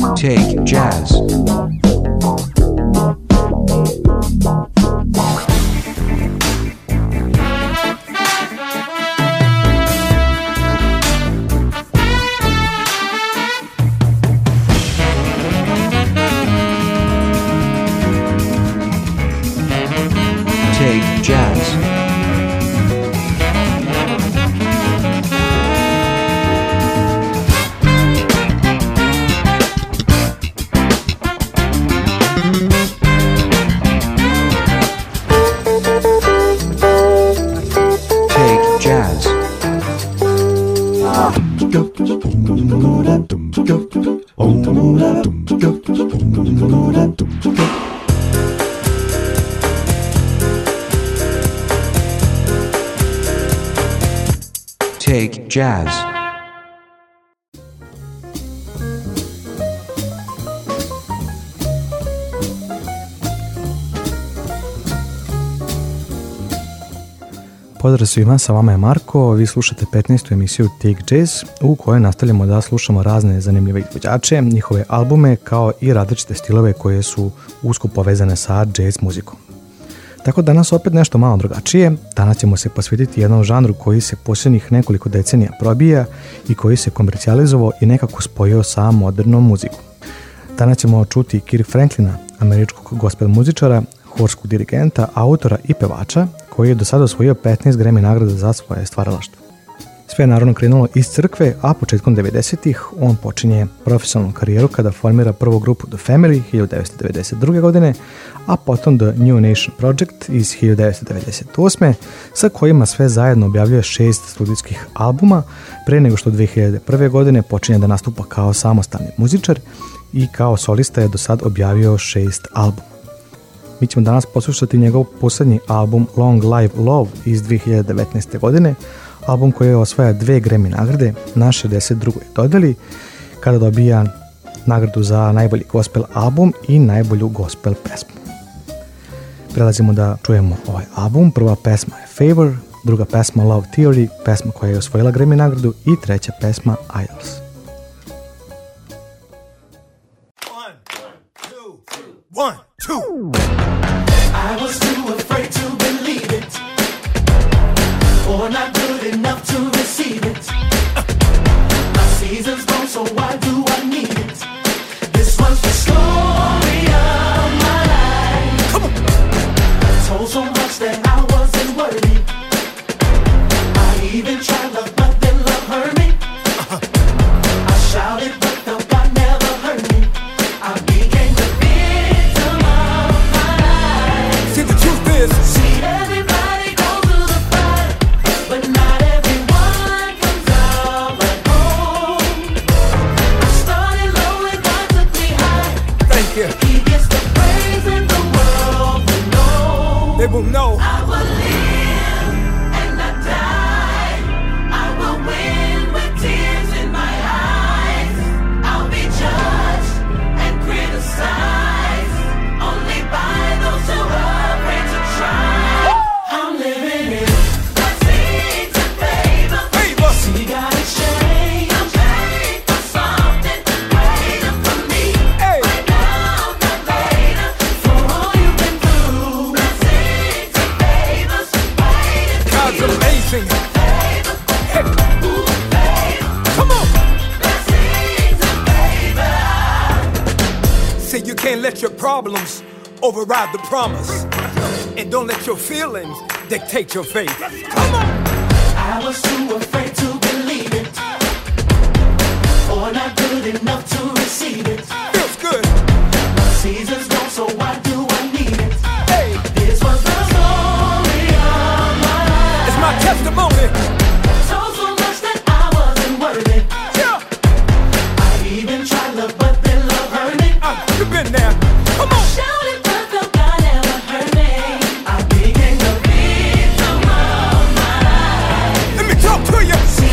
Take Jazz. Take Jazz. Take Jazz. Pozdrav svima, sa vama je Marko, vi slušate 15. emisiju Take Jazz u kojoj nastavljamo da slušamo razne zanimljive izvođače, njihove albume kao i različite stilove koje su usko povezane sa jazz muzikom. Tako danas opet nešto malo drugačije, danas ćemo se posvetiti jednom žanru koji se posljednjih nekoliko decenija probija i koji se komercijalizovao i nekako spojio sa modernom muzikom. Danas ćemo čuti Kirk Franklina, američkog gospel muzičara, horskog dirigenta, autora i pevača, koji je do sada osvojio 15 Grammy nagrada za svoje stvaralaštvo. Sve je naravno krenulo iz crkve, a početkom 90-ih on počinje profesionalnu karijeru kada formira prvu grupu The Family 1992. godine, a potom The New Nation Project iz 1998. sa kojima sve zajedno objavljuje 6 studijskih albuma, pre nego što 2001. godine počinje da nastupa kao samostalni muzičar i kao solista je do sad objavio 6 albuma. Mi ćemo danas poslušati njegov posljednji album Long Live Love iz 2019. godine, album koji osvaja 2 Grammy nagrade na 62. dodjeli kada dobija nagradu za najbolji gospel album i najbolju gospel pesmu. Prelazimo da čujemo ovaj album. Prva pesma je Favor, druga pesma Love Theory, pesma koja je osvojila Grammy nagradu i treća pesma Idols. One, two. I was too afraid to believe it, or not good enough to receive it. My season's gone, so why do I need it? This was the story of my life. Come on. I told so much that I wasn't worthy. I even tried love, but then love hurt me. I shouted, but felt God never heard me. I became the victim of my life. See, the truth is, see, everybody goes through the fire, but not everyone comes out like gold. I started low and God took me high. Thank you. He gets the praise and the world will know. They will know. I will live and not die. I will win with tears in my eyes. I'll be judged and criticized only by those who are afraid to try. I'm living in blessings and favor. See God is changed. I'm praying for something greater for me. Right now, not later. For all you've been through, blessings and favors waiting for God's you. amazing. Favor, Hey, ooh, favor, come on. blessings and favor. Say you can't let your problems override the promise. And don't let your feelings dictate your faith. Come on. I was too afraid to believe it, or not good enough to receive it. Feels good. My season's gone, so why do I need it? Hey, This was the story of my life. it's my testimony. Told so much that I wasn't worthy. Yeah, I even tried love, but then love hurt me. you've been there. Come on. Shouted, but felt God never heard me. I became the victim of my life. Let me talk to you. See,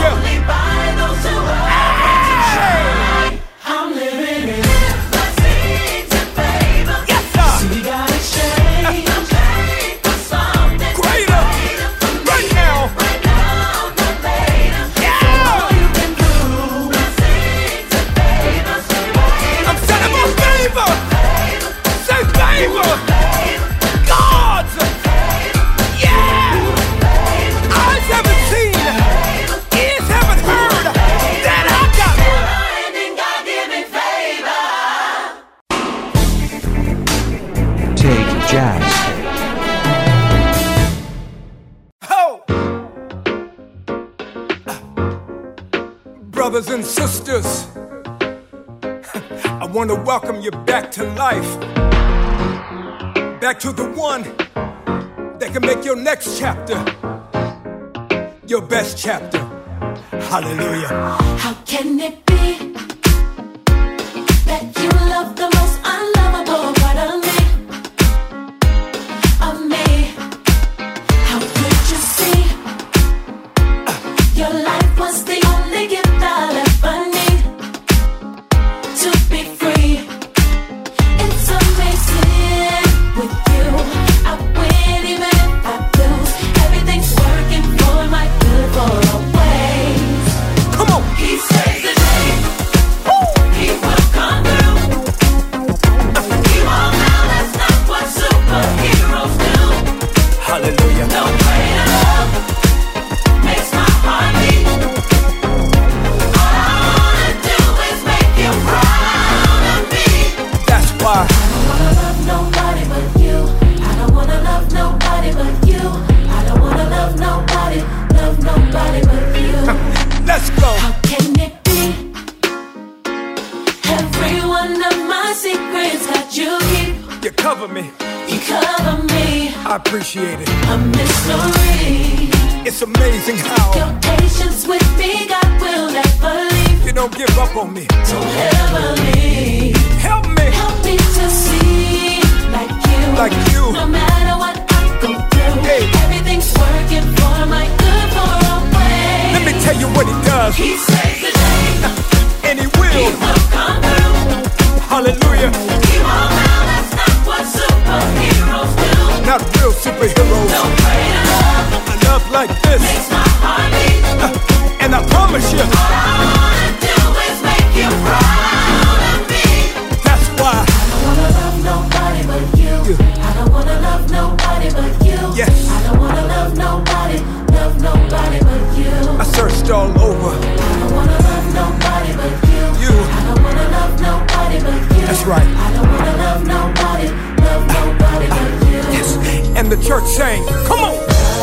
here. Only by those who are I'm living in blessings and favor. Yes, sir. See, God exchange. I'm paid for something Greater. Right now. right now, no later. Yeah. All you've been through, blessings and favors. I'm setting my favor. Say favor. God's. Yeah. Eyes haven't seen. Ears haven't heard. That I got. And then God give me favor. Take jazz. Ho! Brothers and sisters, I want to welcome you back to life. Back to the one that can make your next chapter your best chapter. Hallelujah. How can it be that you love the most unlovable part of me? Of me? How could you see your life was the only gift I'll ever need to be free? It's amazing with you. I win even if I lose. Everything's working for my good for always. Come on. He saves the day. He will come through. He won't now, that's not what superheroes do. Hallelujah. No greater love makes my heart beat. All I wanna do is make you proud of me. That's why. I don't wanna love nobody but you. I don't wanna love nobody but you. I don't wanna love nobody but you. Let's go. How can it be? Every one of my secrets that you keep, You cover me. you cover me. I appreciate it. A mystery. It's amazing how Your patience with me, God will never leave. you don't give up on me. Don't ever leave. Help me. Help me to see like you. Like you. No matter what I go through, Hey. everything's working for my good for always. Let me tell you what he does. He saves the day. And he He will. will come through. Hallelujah. He won't now, that's not what superheroes do. Not real superheroes. No greater love A love like this. makes my heart beat. And I promise you, All I wanna do is make you proud of me. that's why. I don't wanna love nobody but you. I don't wanna love nobody but you. Yes. I don't wanna love nobody but you. I searched all over. I don't wanna love nobody but you. You. I don't wanna love nobody but you. That's right. I don't wanna love nobody but you. Yes. And the church sang, come on.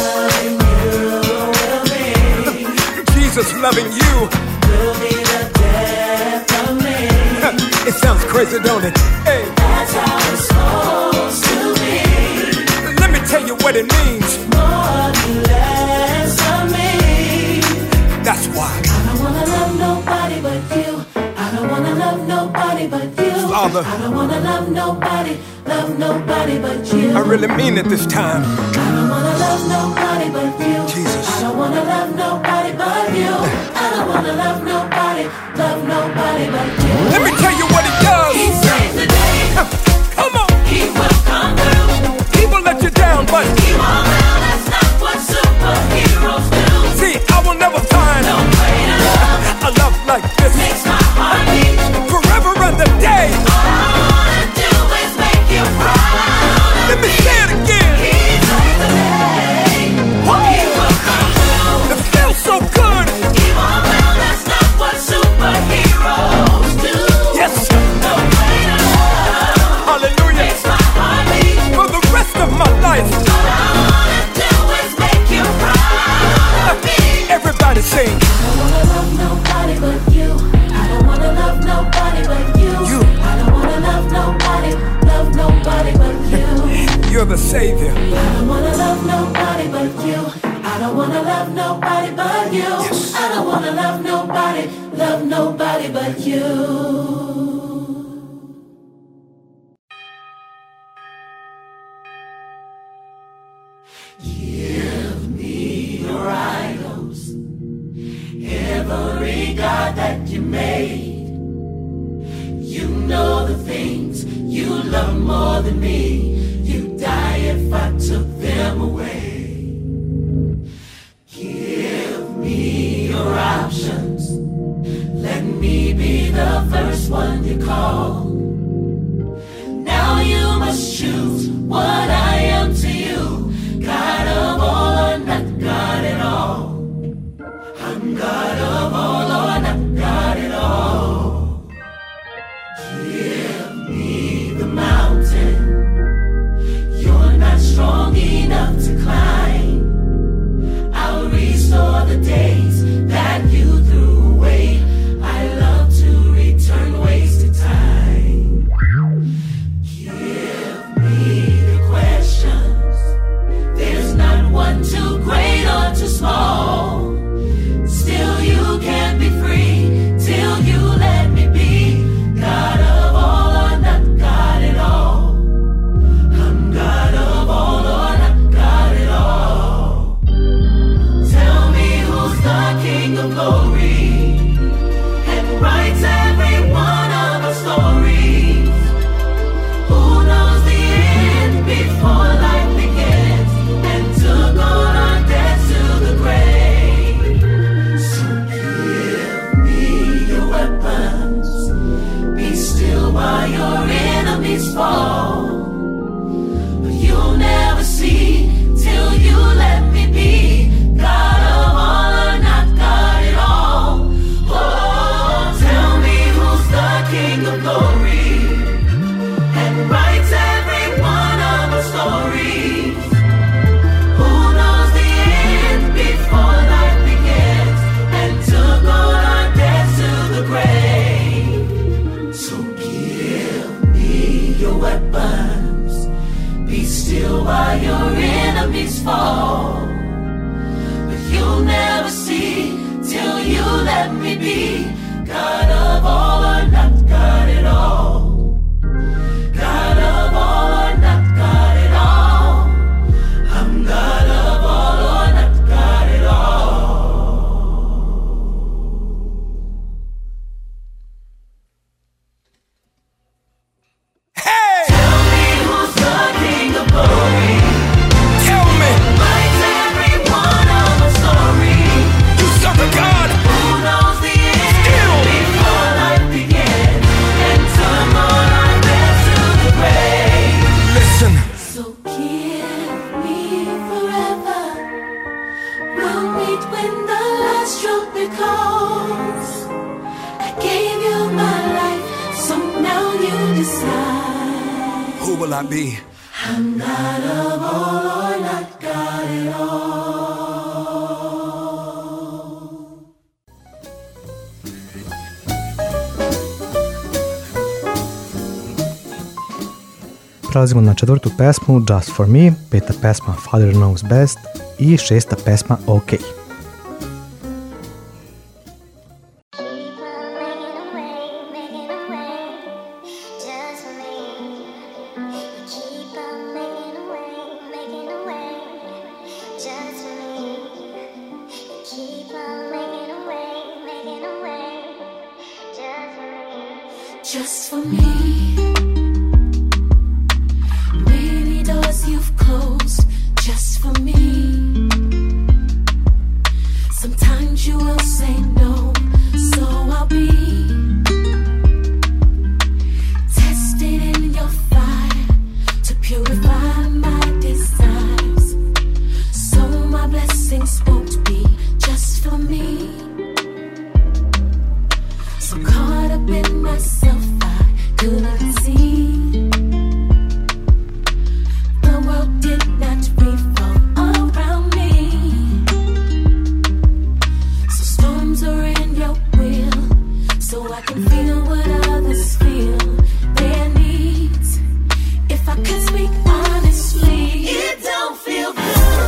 Jesus loving you. Will be the death of me. It sounds crazy, don't it? Hey, That's how it's supposed to be. let me tell you what it means. More than less of me. That's why. I don't wanna love nobody but you. I don't wanna love nobody but you. Father. I don't wanna love nobody but you. I really mean it this time. I don't wanna love nobody but you. Jesus. I don't wanna love nobody but you. I don't wanna love nobody but you. Let me tell you what he does. He saves the day. Come on. He will come through. He will let you down, but He won't now, that's not what superheroes do. see, I will never find No greater love a love like this. makes my heart beat. Forever and the day. All I wanna do is make you proud of Let me me. say it again. He saves the day. He will come through. It feels so good. He won't now, that's not what superheroes do. Yes. No greater love Hallelujah. makes my heart beat. For the rest of my life. All I wanna do is make you proud of me. Everybody sing. I don't wanna love nobody but you. I don't wanna love nobody but you. You. I don't wanna love nobody but you. You're the Savior. I don't wanna love nobody but you. I don't wanna love nobody but you. Yes. I don't wanna love nobody but you. Give me your idols. every God that you made. You know the things you love more than me. You'd die if I took them away. Give me your options. Let me be the first one you call. Now you must choose what I am to you. God of all or not God at all. I'm God of all or not God at all. Give me the mountain you're not strong enough to climb. I'll restore the days that you threw away. I love to return wasted time. Give me the questions. There's not one too great or too small. Still you can't be free till you let me be God of all or not God at all. I'm God of all or not God at all. Tell me who's the King of glory and writes every one of our stories. Who knows the end before life begins and took all our debts to the grave. So give me your weapons. Be still while your enemies fall. But you'll never see till you let me be God of all or not God at all. Oh, tell me who's the King of glory and writes every one of our stories. Who knows the end before life begins and took all our debts to the grave. So give me your weapons. Be still while your enemies fall. But you'll never see till you let me be God of all or not God at all. God of all or not God at all. I'm God of all or not God at all. Hey! Tell me who's the King of glory. Tell me, Writes every one of our stories. you serve a God. Who knows the end Still. before life begins and took all our debts to the grave. Listen, So give me forever. We'll meet when the last trumpet calls. I gave you my life, so now you decide. who will I be? I'm God of all or not God at all. Prelazimo na četvrtu pesmu Just For Me, peta pesma Father Knows Best i šesta pesma OK. Just for me. Many doors you've closed just for me. Sometimes you will say no, so I'll be tested in your fire to purify my desires. So my blessings won't be just for me. So caught up in myself, I couldn't see. The world did not revolve around me. So storms are in your will, so I can feel what others feel. Their needs. If I could speak honestly, it don't feel good.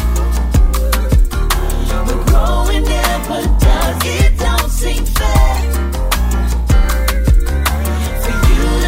But growing never does. It don't seem fair for you to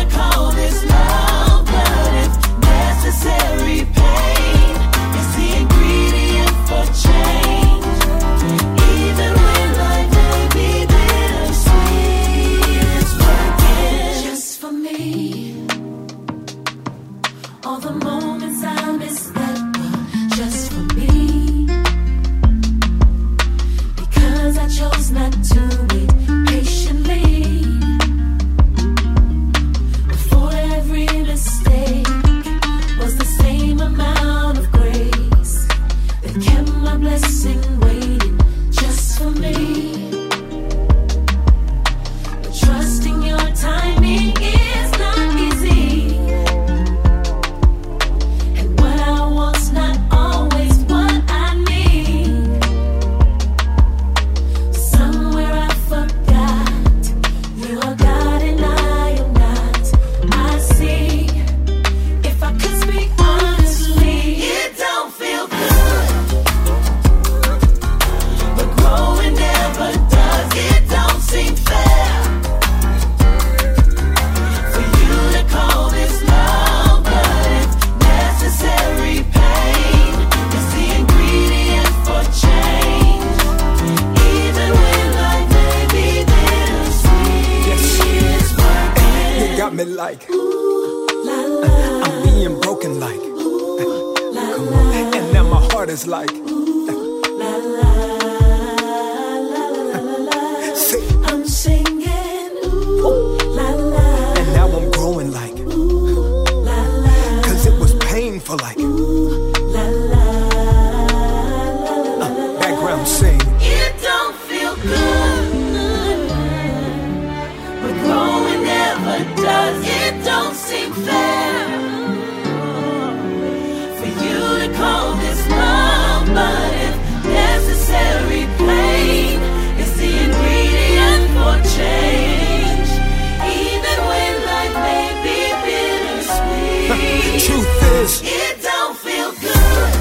me like I'm being broken like. Come on. And now my heart is like I'm singing, ooh, la la. And now I'm growing like cause it was painful like La la. background sing. It don't feel good, but growing never does. It don't seem fair for you to call this love, but if necessary, pain is the ingredient for change. Even when life may be bittersweet, Truth is, it don't feel good.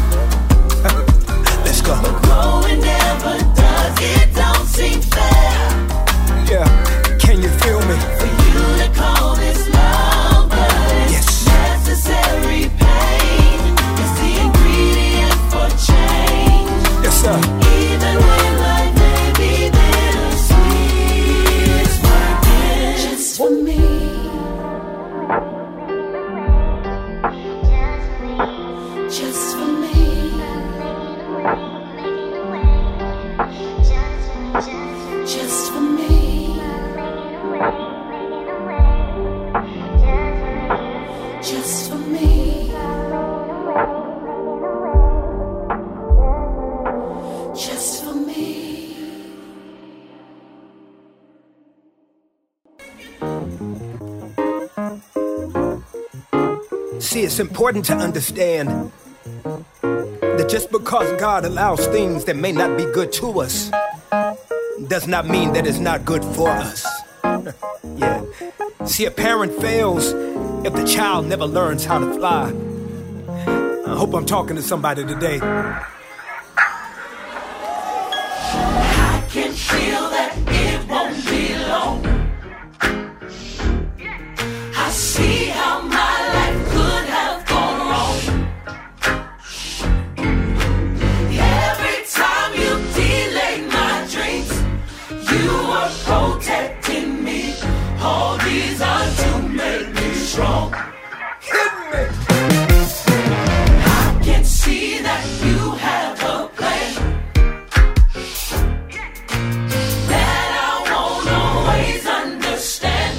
let's go. Growing never does. It don't seem fair Yeah, can you feel me? for you to call this love, but it's Yes. necessary. Pain is the ingredient for change. Yes, sir. Even when life may be bittersweet, it's working just for me. Just for me. Just for me. Just for me. Just for me. See, it's important to understand that just because God allows things that may not be good to us does not mean that it's not good for us. Yeah. See, a parent fails if the child never learns how to fly. I hope I'm talking to somebody today. I can feel that it won't be long. I see how my life could have gone wrong. Every time you delayed my dreams, you were protecting me. All these are to make me strong. Hit me! I can see that you have a plan that I won't always understand.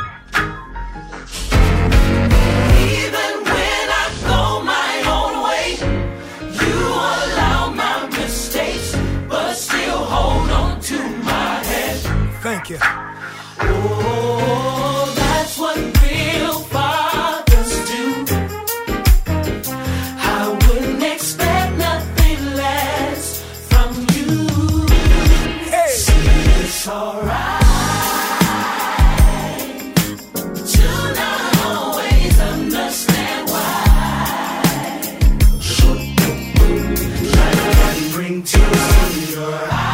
Even when I go my own way, you allow my mistakes, but still hold on to my hand. Thank you. Oh, that's what real fathers do. I wouldn't expect nothing less from you. Hey! It's alright to not always understand why. Try to bring tears to your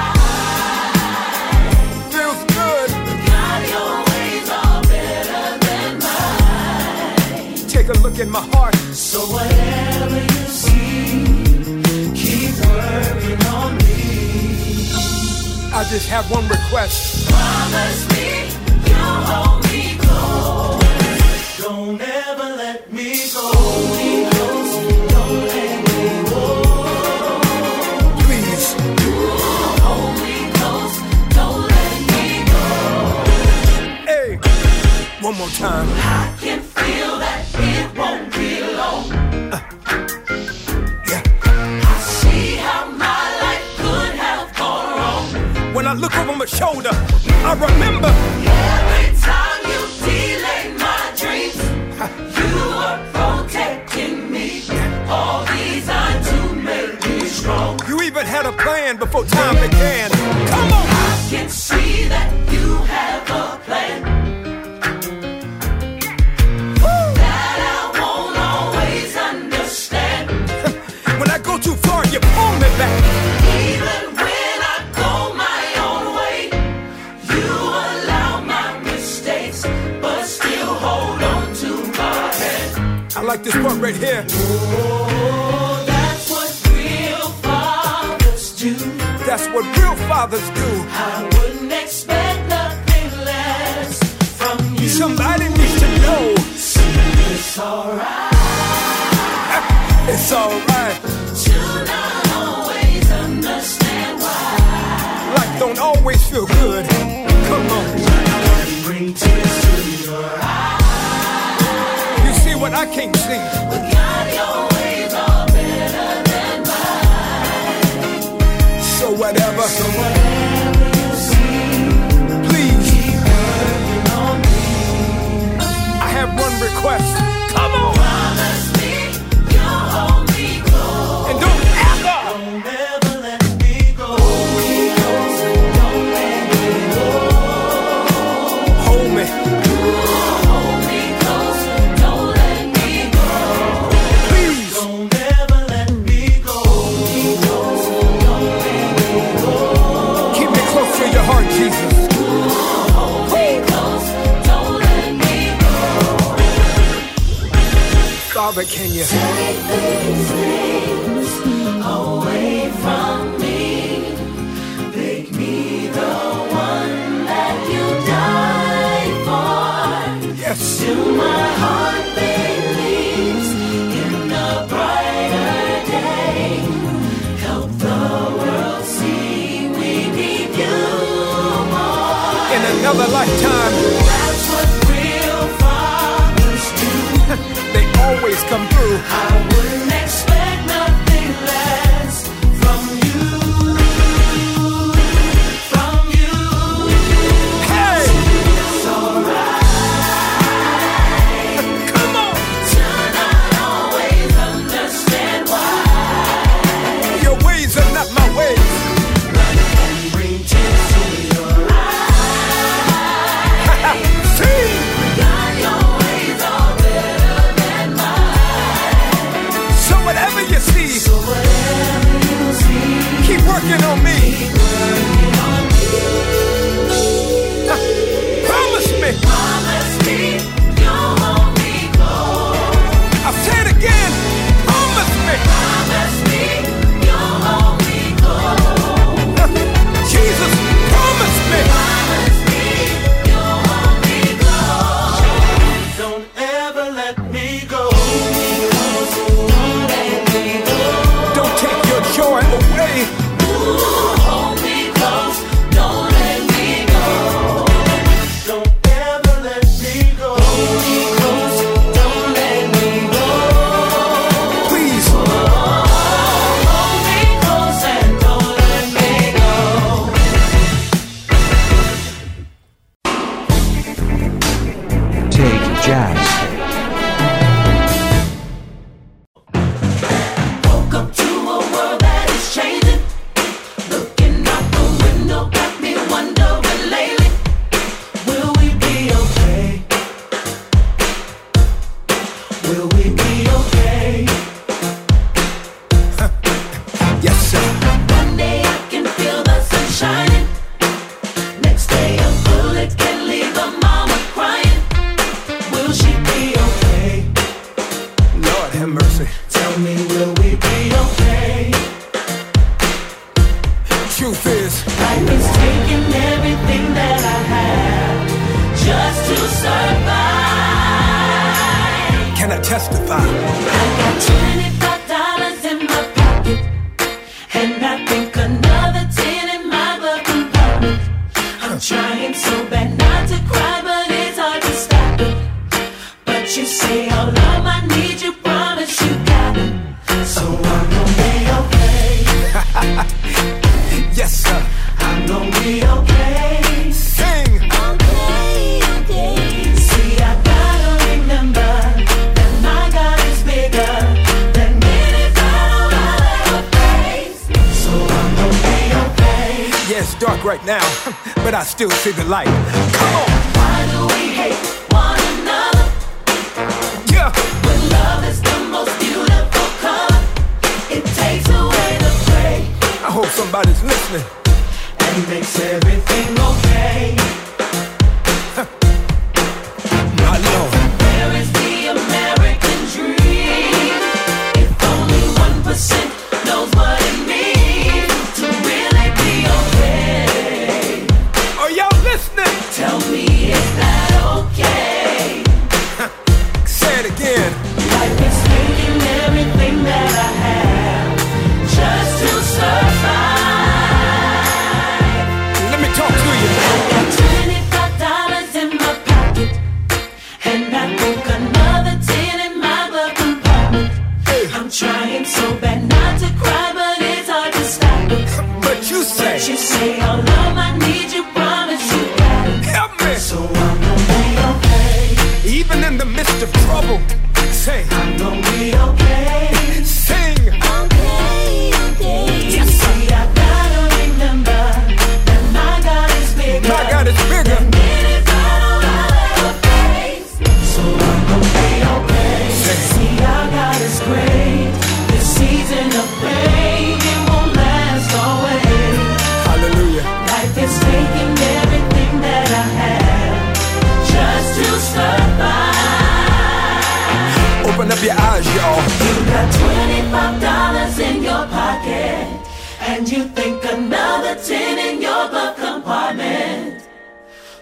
eyes. Feels good. God, your ways are better than mine. Take a look at my heart. So whatever you see, keep working on me. I just have one request. Promise me you'll hold me close. Don't ever let me go. Hold me close. Don't let me go. Please. Hold me close. Don't let me go. Hey! One more time. I can feel that it won't be long. Yeah. I see how my life could have gone wrong. When I look over my shoulder, I remember. Every time you delayed my dreams, you were protecting me. All these are to make me strong. You even had a plan before time began. Come on! I can see that you have a plan that I won't always understand. When I go too far, you pull me back. Even when I go my own way, you allow my mistakes, but still hold on to my hand. I like this part right here. Oh, that's what real fathers do. That's what real fathers do. I wouldn't expect nothing less from you. Somebody needs to It's alright. It's alright. To not always understand why. Life don't always feel good. Come on. Bring tears to your eyes. You see what I can't see. But God, your ways are better than mine. So whatever. So whatever you see, Please. keep working on me. I have one request. Come on. Promise me you'll hold me close. And don't ever. Don't ever let me go. Hold me close. Don't let me go. Hold me. Hold me close. Don't let me go. Please. Don't ever let me go. Hold me close. Don't let me go. Keep me close to your heart, Jesus. Hold me close. Don't let me go. Father, can you? Take these things away from me. Make me the one that you died for. Yes. Till my heart believes in a brighter day. Help the world see we need you more. In another lifetime, That's what real fathers do. they always come through. I wouldn't expect nothing less from you. From you. Hey, It's alright. come on. To not always understand why. Your ways are not my ways. Bring tears to your eyes. See, God, your ways are better than mine. so whatever you see, So whatever you see, keep working on me. working on me. Promise me. Promise me you'll hold me close. I'll say it again. Promise me. Promise me you'll hold me close. Jesus, promise me. Promise me you'll hold me close. Don't ever let me go. Don't let me go. Don't take your joy away. Hold me close. Don't let me go. Don't ever let me go. Hold me close. Don't let me go. Please. Hold me close and don't let me go. Take Jazz. Woke up to a world that is changing. Looking out the window got me wondering lately, will we be okay? Will we be okay? Yes, sir. One day I can feel the sun shining. Next day a bullet can leave a mama crying. Will she be okay? Lord have mercy. Tell me, will we be okay? Truth is, Life is taking everything that I have just to survive. can I testify? I got $25 in my pocket, and I think another 10 in my glove compartment. I'm trying so bad not to cry, but it's hard to stop it. But you say, oh love, I need you, promise you got it. So I'm gonna be okay. Yes, sir. I'm gonna be okay. Sing. See, I gotta remember that my God is bigger than any battle I'll ever face. So I'm gonna be okay. Yeah, it's dark right now, but I still see the light. Come on. Why do we hate one another Yeah. when love is the most beautiful color? It takes away the gray I hope somebody's listening. and makes everything okay. My Lord. Where is the American dream? If only 1% knows what it means to really be okay. Are y'all listening? Tell me, is that okay? Say it again.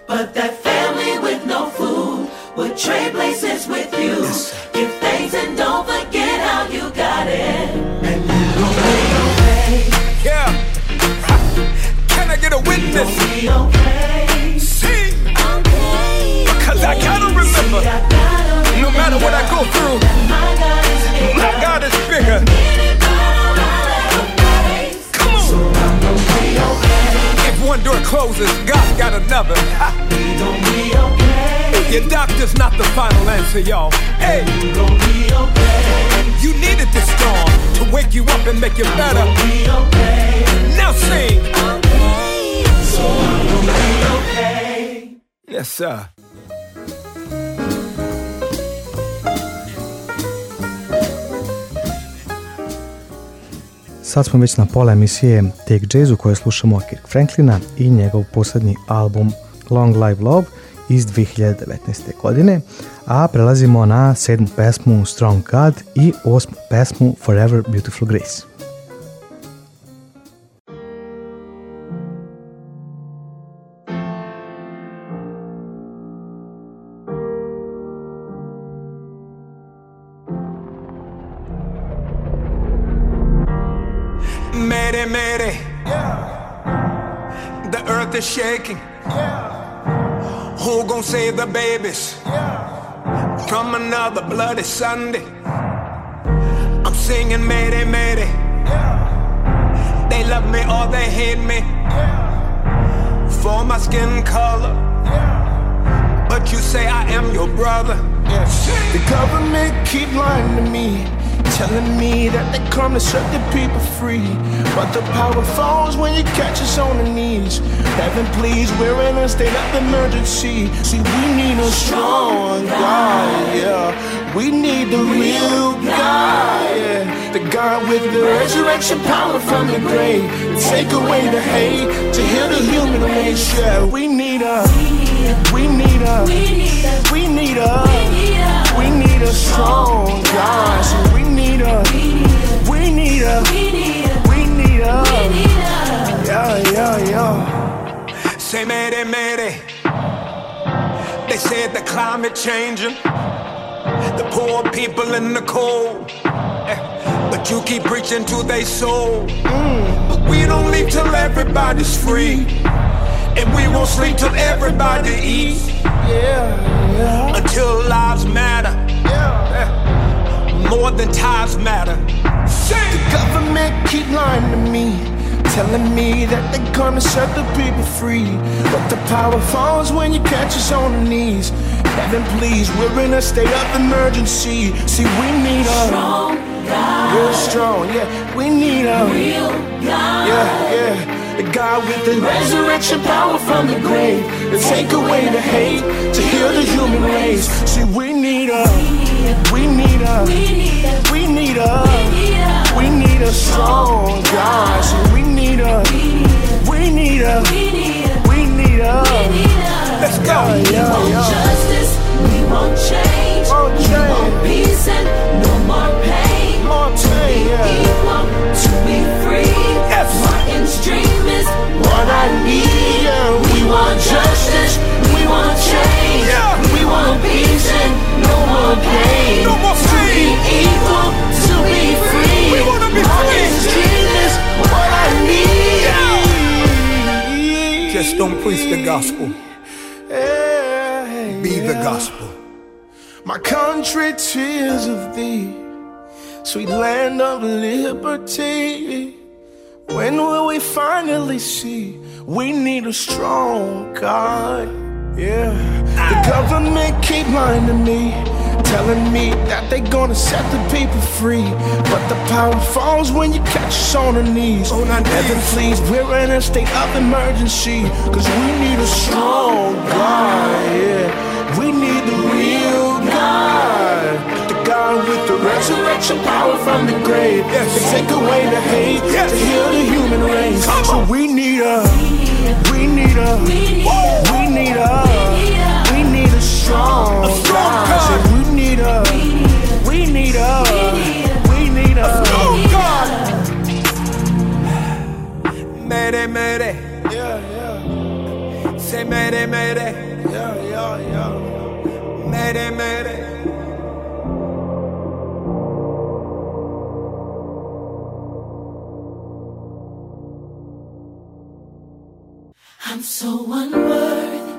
But that family with no food would trade places with you. Give thanks and don't forget how you got it. And you gon' be okay. Yeah. Can I get a witness? You gon' be okay. See? Because I gotta remember, no matter what I go through, my God is bigger. Come on. If one door closes, God's got another. Your doctor's not the final answer, y'all. Hey, you needed this storm to wake you up and make you better. Now sing. So I'm gonna be okay. Yes, sir. Sad smo već na pola emisije Take Jazz u kojoj slušamo Kirk Franklina i njegov posljednji album Long Live Love iz 2019. godine, a prelazimo na 7. pesmu Strong God i 8. pesmu Forever Beautiful Grace. Mayday, mayday. The earth is shaking. Who gon' save the babies from another bloody Sunday? I'm singing mayday, mayday. They love me or they hate me for my skin color, but you say I am your brother. The government keep lying to me, telling me that they come to set the people free. But the power falls when you catch us on the knees. Heaven please, we're in a state of emergency. See, we need a strong God, yeah. We need the real God, yeah. The God with the resurrection power from the grave, to take away the hate, to heal the human race, yeah. We need a strong God. So we need a yeah. Say mayday, mayday. They said the climate changing, the poor people in the cold, but you keep preaching to their soul. But we don't leave till everybody's free, and we won't sleep till everybody eats. Until lives matter, more than ties matter. The government keep lying to me, telling me that they're gonna set the people free. But the power falls when you catch us on the knees. Heaven please, we're in a state of emergency. See, we need a strong God. Real strong, yeah. We need a real God. Yeah. The God with the resurrection power from the grave, to take away the hate, to heal the human race. See, we need a strong God. So we need a Let's go. We want justice, we want change, we want peace and no more pain. Equal to be free. Martin's dream is what I need. We want justice, we want change, we want peace and no more pain. No more to be equal, to be free. We wanna be Martin's free. dream is what I need. Just don't preach the gospel, be the gospel. My country, tears of thee, sweet land of liberty. When will we finally see we need a strong God? Yeah. The government keep lying to me, telling me that they gonna set the people free. But the power falls when you catch us on our knees. Heaven please, we're in a state of emergency, cause we need a strong God, yeah. We need the real God, the God with the resurrection power from the grave, to take away the hate, to heal the human race. So we need a strong God. So we need a strong God. Mayday, mayday. Yeah. Say mayday, Mayday, mayday. Yeah. Mayday, mayday. I'm so unworthy.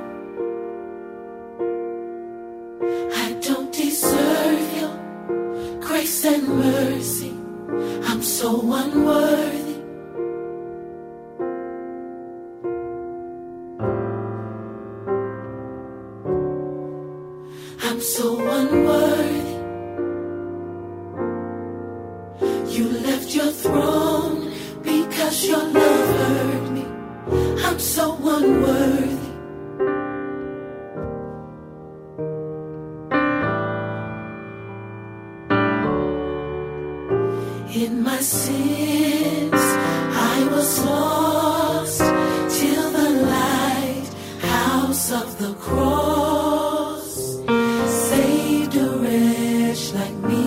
I don't deserve your grace and mercy. I'm so unworthy. I'm so unworthy. You left your throne because your love hurt me. I'm so unworthy. In my sins, I was lost till the lighthouse of the cross saved a wretch like me.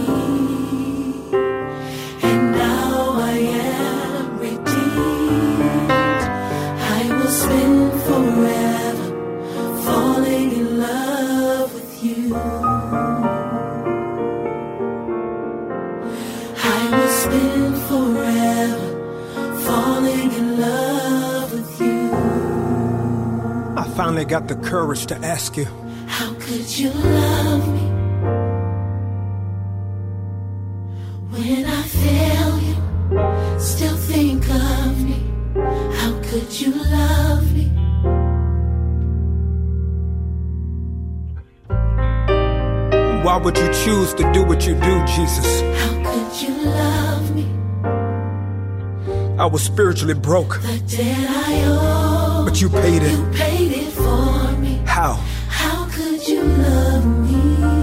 And now I am redeemed. I will spend forever falling in love with you. I will spend forever falling in love with you. I finally got the courage to ask you, how could you love me when I fail you? Still think of me. How could you love me? why would you choose to do what you do, Jesus? How could you love me? I was spiritually broke, The debt I owe, but you paid it. you paid it for me. How? How could you love me?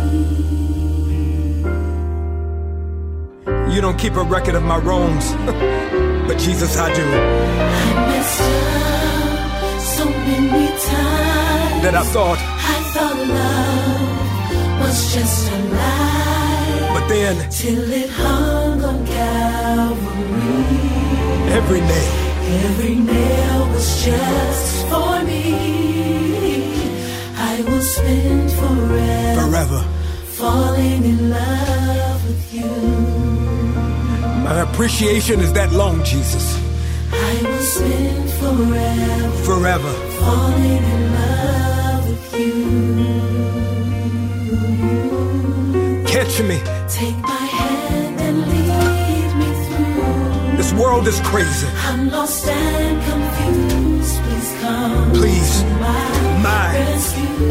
You don't keep a record of my wrongs, but Jesus, I do. I messed up so many times That I thought, love was just a lie, but then till it hung on Calvary. every nail was just for me. I will spend forever falling in love with you. my appreciation is that long, Jesus. I will spend forever falling in love with you. Catch me. Take my hand and lead me through. This world is crazy. I'm lost and confused. Please come Please. to my rescue.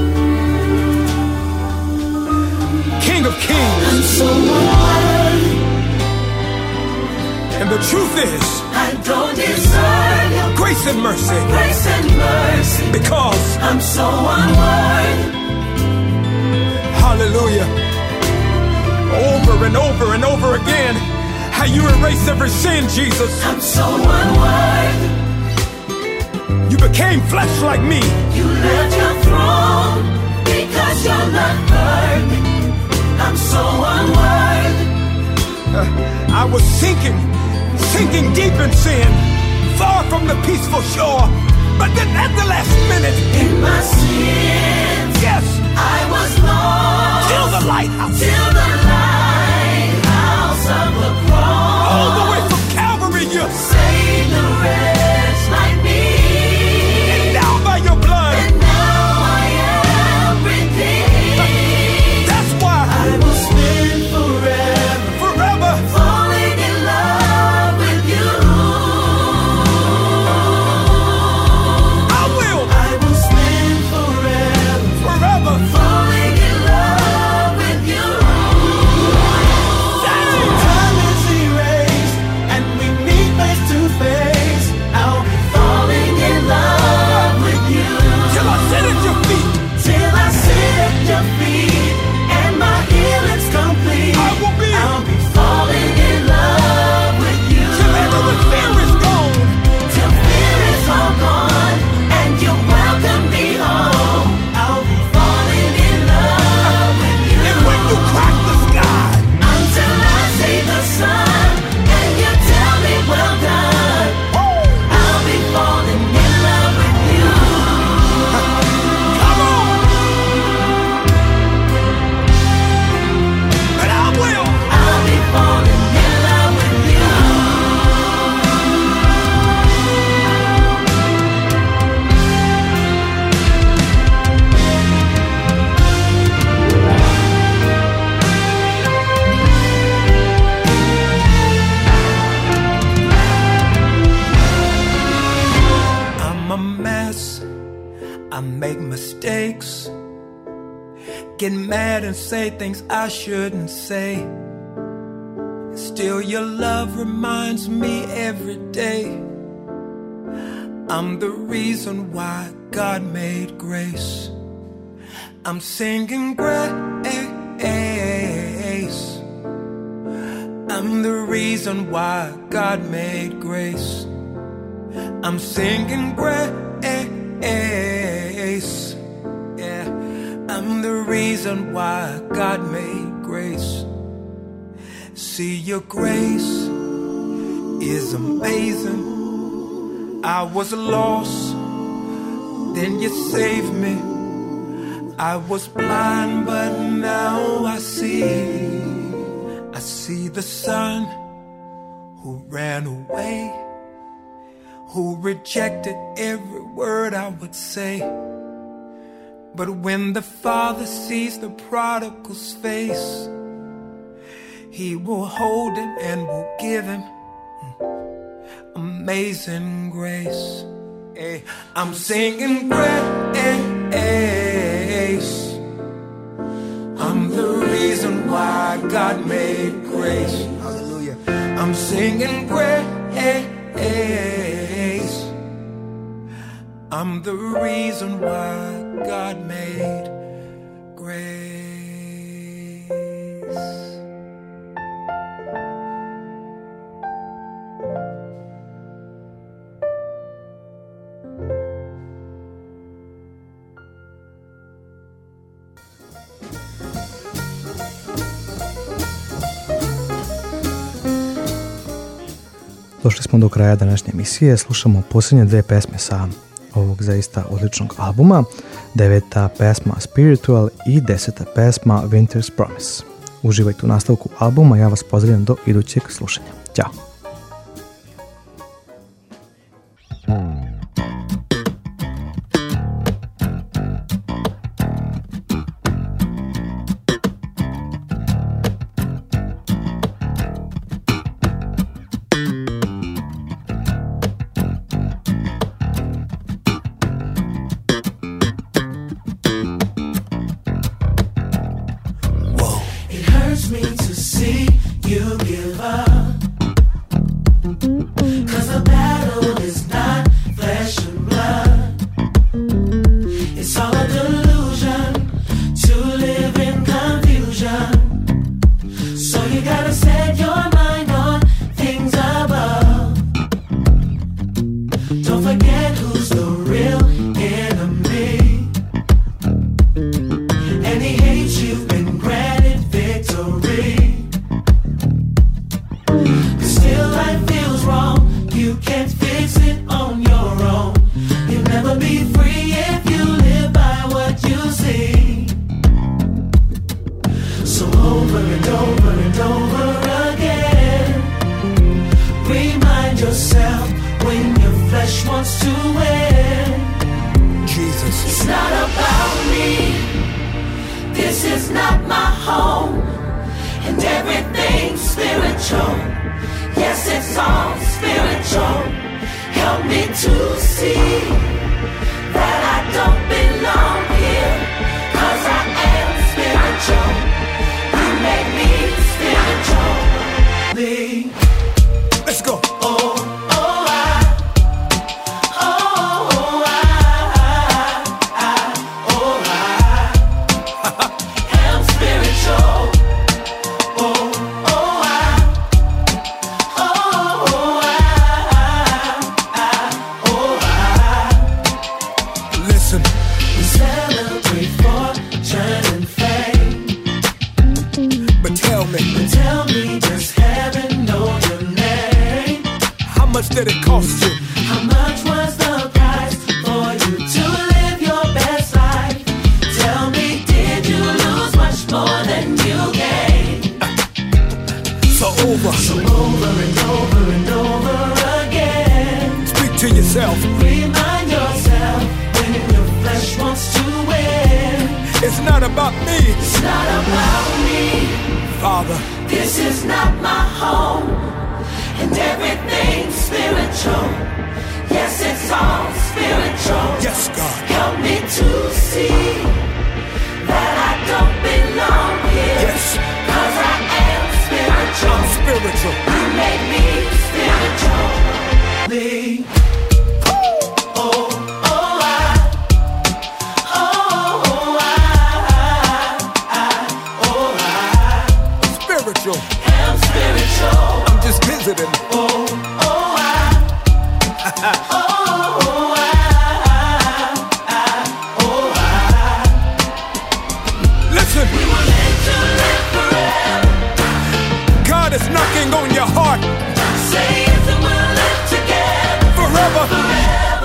King of I'm kings. so unworthy. And the truth is, I don't deserve your grace and mercy. grace and mercy. Because, I'm so unworthy. hallelujah, over and over and over again, how you erase every sin, Jesus. I'm so unworthy. You became flesh like me. You left your throne because your love hurt me. I'm so unworthy. I was sinking deep in sin, far from the peaceful shore. But then at the last minute, In my sins, yes, I was lost till the lighthouse, till the lighthouse of the cross all the way from Calvary, you saved a wretch like me. down by your blood. And now I am redeemed. That's why I will spend forever falling in love with you. I will I will spend make mistakes, get mad and say things I shouldn't say. Still your love reminds me every day I'm the reason why God made grace. I'm singing grace. I'm the reason why God made grace. I'm singing grace. Yeah, I'm the reason why God made grace. See, your grace is amazing. I was lost, then you saved me. I was blind, but now I see. I see the Son who ran away, who rejected every word I would say. But when the Father sees the prodigal's face, He will hold him and will give him amazing grace. Hey, I'm singing grace. I'm the reason why God made grace. Hallelujah. I'm singing grace. I'm the reason why God made grace. Došli smo do kraja današnje emisije, slušamo posljednje dve pesme sa ovog zaista odličnog albuma, 9. pesma Spiritual i 10. pesma Winter's Promise. Uživajte u nastavku albuma, ja vas pozdravljam do idućeg slušanja. Ćao! Yes, God. Help me to see that I don't belong here. Yes. 'Cause I am spiritual. I'm spiritual. You make me spiritual. Spiritual. I'm spiritual. I'm just visiting. Listen. We were meant to live forever. God is knocking on your heart Say yes and we'll live together forever. forever.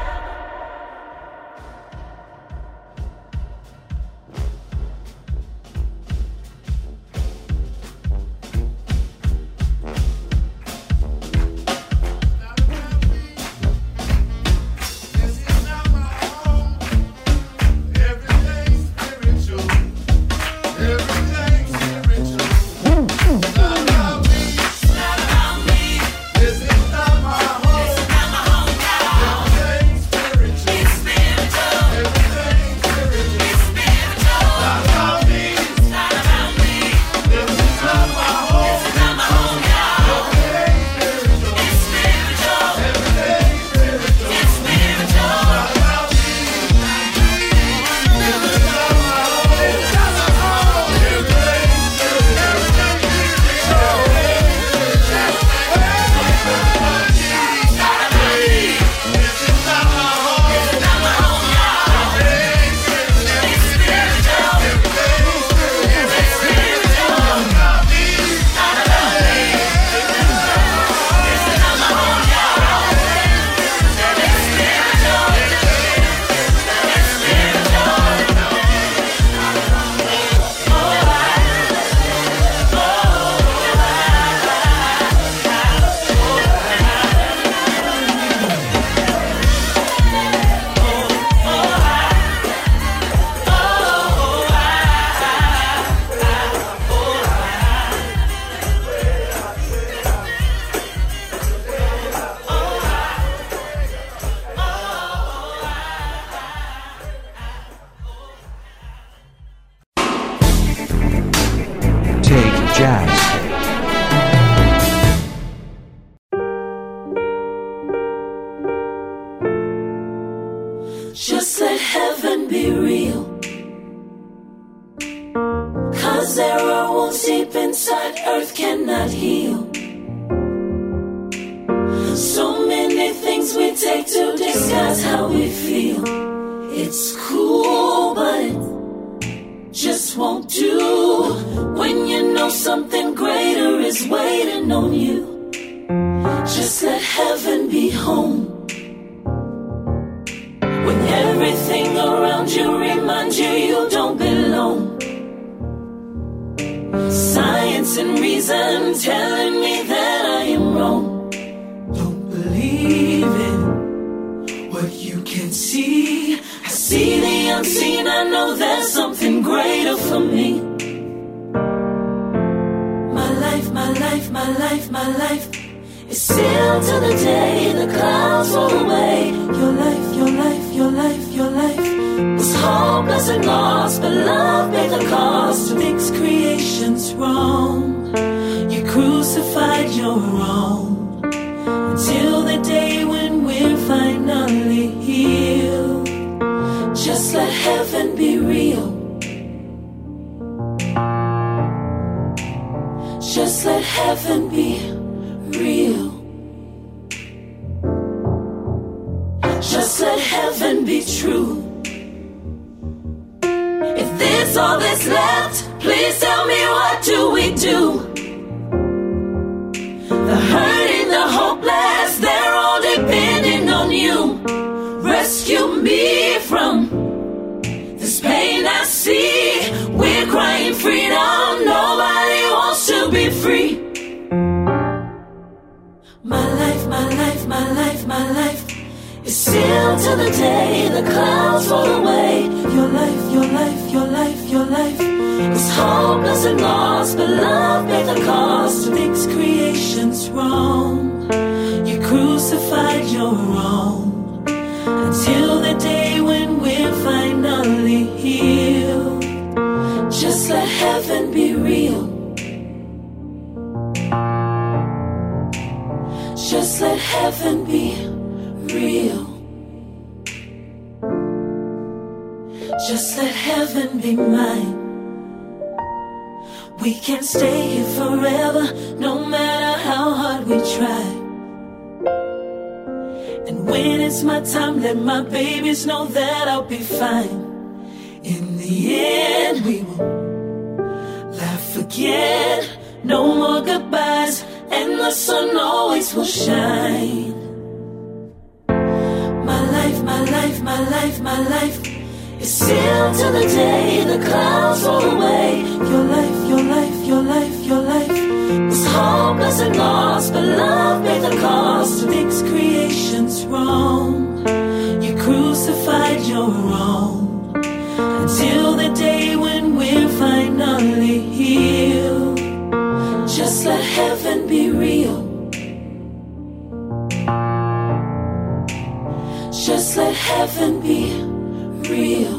Take Jazz. Just let heaven be real. 'Cause there are wounds deep inside earth cannot heal. So many things we take to disguise how we feel. It's cool, but it just won't do when you know something greater is waiting on you. Just let heaven be home. When everything around you reminds you you don't belong. Science and reason telling me that I am wrong. Don't believe in what you can see. I see the unseen, I know there's something greater for me. My life, my life, my life, my life is sealed to the day the clouds roll away. Your life, your life, your life, your life was hopeless and lost, but love paid the cost to fix creation's wrong. You crucified your own until the day when we're finally healed. Just let heaven be real. Just let heaven be real. Just let heaven be true. If this all that's left, please tell me, what do we do? The hurting, the hopeless, they're all depending on you. Rescue me from this pain I see. We're crying freedom, nobody wants to be free. My life, my life, my life, my life is sealed to the day the clouds roll away. Your life, your life, your life, your life is hopeless and lost, but love paid the cost to fix creation's wrong. You crucified your own until the day when we heaven be real. Just let heaven be mine. We can't stay here forever, no matter how hard we try. And when it's my time, let my babies know that I'll be fine. In the end, we will laugh again. No more goodbyes, and the sun always will shine. My life, my life, my life, my life is sealed till the day the clouds roll away. Your life, your life, your life, your life was hopeless and lost, but love paid the cost. Thinks creation's wrong, you crucified your own. Until the day when we're finally healed, just let heaven be real. Just let heaven be real.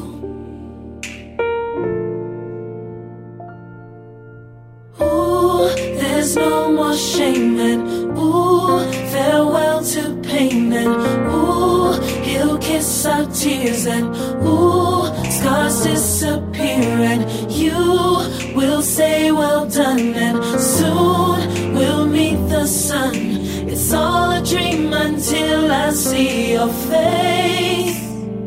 Ooh, there's no more shame and ooh, farewell to pain and ooh, he'll kiss our tears and ooh, scars disappear and you will say well done and soon we'll meet the sun. It's all a dream until I see your face.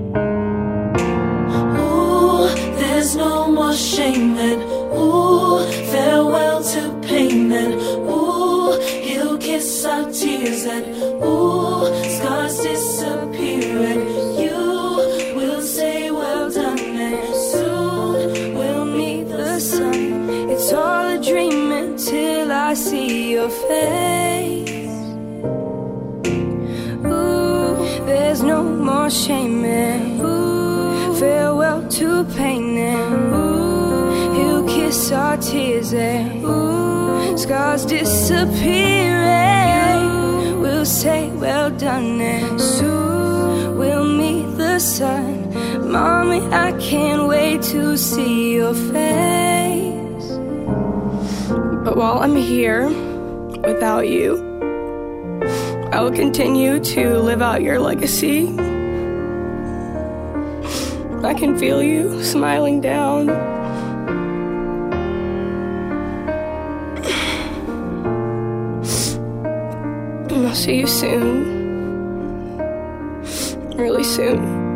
Ooh, there's no more shame and ooh, farewell to pain and ooh, he'll kiss our tears and ooh, scars disappear and you will say well done and soon we'll meet the sun. It's all a dream until I see your face. Ooh, there's no more shame and ooh, farewell to pain and ooh, he'll kiss our tears and ooh, scars disappear and we'll say well done and soon we'll meet the sun. Mommy, I can't wait to see your face. But while I'm here without you, I will continue to live out your legacy. I can feel you smiling down. And I'll see you soon. Really soon.